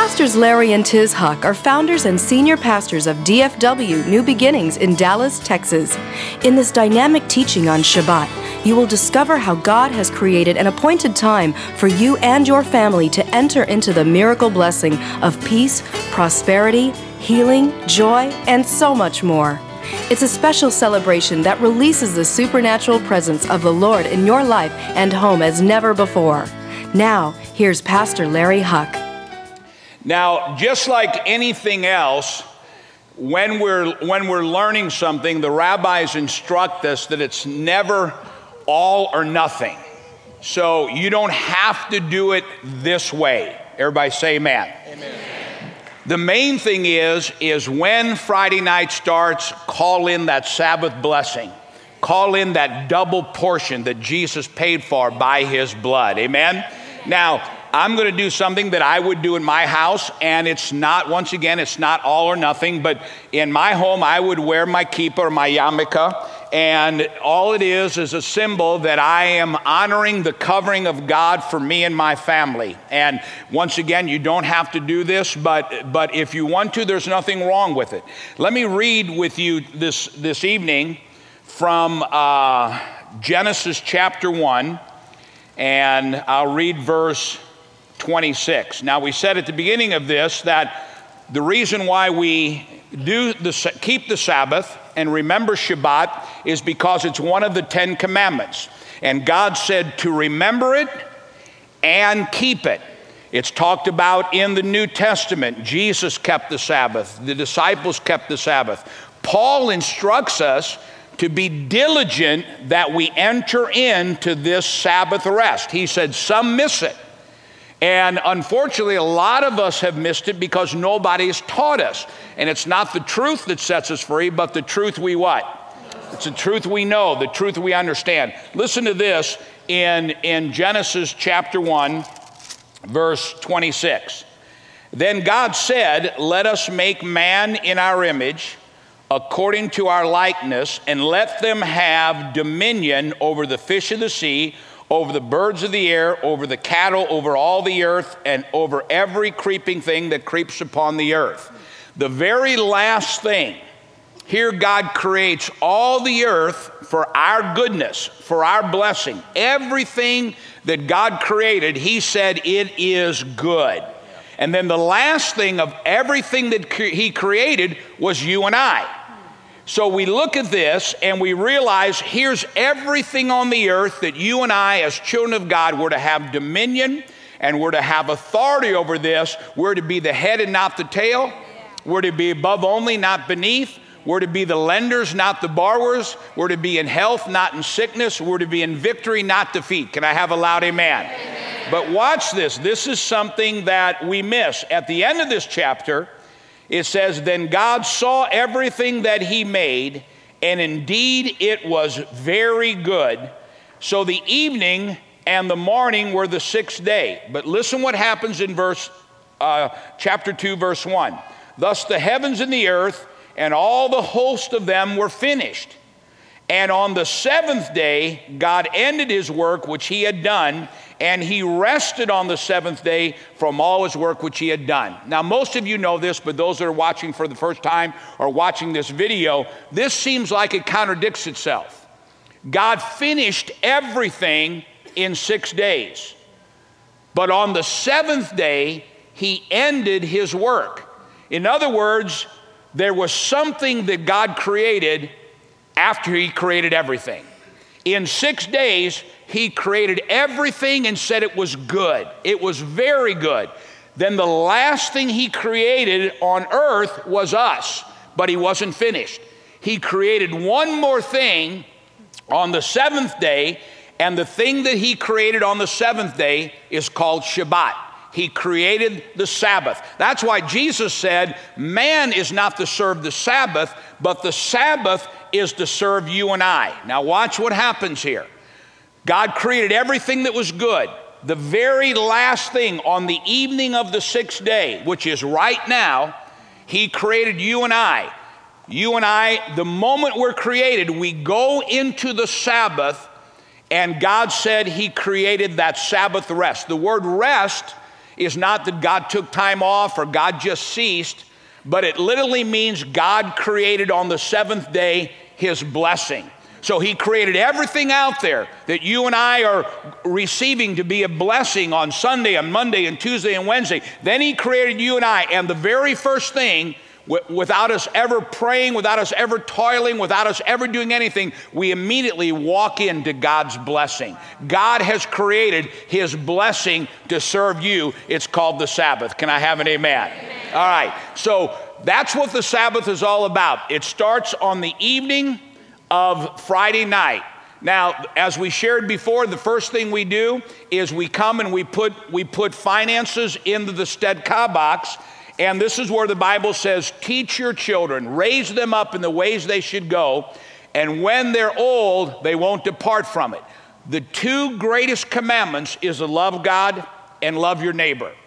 Pastors Larry and Tiz Huck are founders and senior pastors of DFW New Beginnings in Dallas, Texas. In this dynamic teaching on Shabbat, you will discover how God has created an appointed time for you and your family to enter into the miracle blessing of peace, prosperity, healing, joy, and so much more. It's a special celebration that releases the supernatural presence of the Lord in your life and home as never before. Now, here's Pastor Larry Huck. Now, just like anything else, when we're learning something, the rabbis instruct us that it's never all or nothing. So you don't have to do it this way. Everybody say amen. Amen. The main thing is when Friday night starts, call in that Sabbath blessing. Call in that double portion that Jesus paid for by his blood. Amen? Now, I'm going to do something that I would do in my house, and it's not, once again, it's not all or nothing, but in my home, I would wear my kippah or my yarmulke, and all it is a symbol that I am honoring the covering of God for me and my family. And once again, you don't have to do this, but if you want to, there's nothing wrong with it. Let me read with you this evening from Genesis chapter 1, and I'll read verse 26. Now, we said at the beginning of this that the reason why we keep the Sabbath and remember Shabbat is because it's one of the 10 commandments. And God said to remember it and keep it. It's talked about in the New Testament. Jesus kept the Sabbath. The disciples kept the Sabbath. Paul instructs us to be diligent that we enter into this Sabbath rest. He said some miss it. And unfortunately, a lot of us have missed it because nobody's taught us. And it's not the truth that sets us free, but the truth we what? It's the truth we know, the truth we understand. Listen to this in Genesis chapter 1, verse 26. Then God said, let us make man in our image, according to our likeness, and let them have dominion over the fish of the sea, over the birds of the air, over the cattle, over all the earth, and over every creeping thing that creeps upon the earth. The very last thing, here God creates all the earth for our goodness, for our blessing. Everything that God created, he said it is good. And then the last thing of everything that he created was you and I. So we look at this and we realize here's everything on the earth that you and I as children of God were to have dominion and we're to have authority over this. We're to be the head and not the tail. We're to be above only, not beneath. We're to be the lenders, not the borrowers. We're to be in health, not in sickness. We're to be in victory, not defeat. Can I have a loud amen? Amen. But watch this. This is something that we miss. At the end of this chapter, it says, then God saw everything that he made, and indeed it was very good. So the evening and the morning were the sixth day. But listen what happens in chapter 2, verse 1. Thus the heavens and the earth and all the host of them were finished. And on the seventh day, God ended his work which he had done, and he rested on the seventh day from all his work which he had done. Now, most of you know this, but those that are watching for the first time or watching this video, this seems like it contradicts itself. God finished everything in 6 days. But on the seventh day, he ended his work. In other words, there was something that God created after he created everything. In 6 days, he created everything and said it was good. It was very good. Then the last thing he created on earth was us, but he wasn't finished. He created one more thing on the seventh day, and the thing that he created on the seventh day is called Shabbat. He created the Sabbath. That's why Jesus said, man is not to serve the Sabbath, but the Sabbath is to serve you and I. Now watch what happens here. God created everything that was good. The very last thing on the evening of the sixth day, which is right now, he created you and I. You and I, the moment we're created, we go into the Sabbath, and God said he created that Sabbath rest. The word rest is not that God took time off or God just ceased, but it literally means God created on the seventh day his blessing. So he created everything out there that you and I are receiving to be a blessing on Sunday and Monday and Tuesday and Wednesday. Then he created you and I, and the very first thing, without us ever praying, without us ever toiling, without us ever doing anything, we immediately walk into God's blessing. God has created his blessing to serve you. It's called the Sabbath. Can I have an amen? Amen. All right, so that's what the Sabbath is all about. It starts on the evening of Friday night. Now, as we shared before, the first thing we do is we come and we put finances into the Tzedakah box. And this is where the Bible says, teach your children, raise them up in the ways they should go, and when they're old, they won't depart from it. The two greatest commandments is to love God and love your neighbor.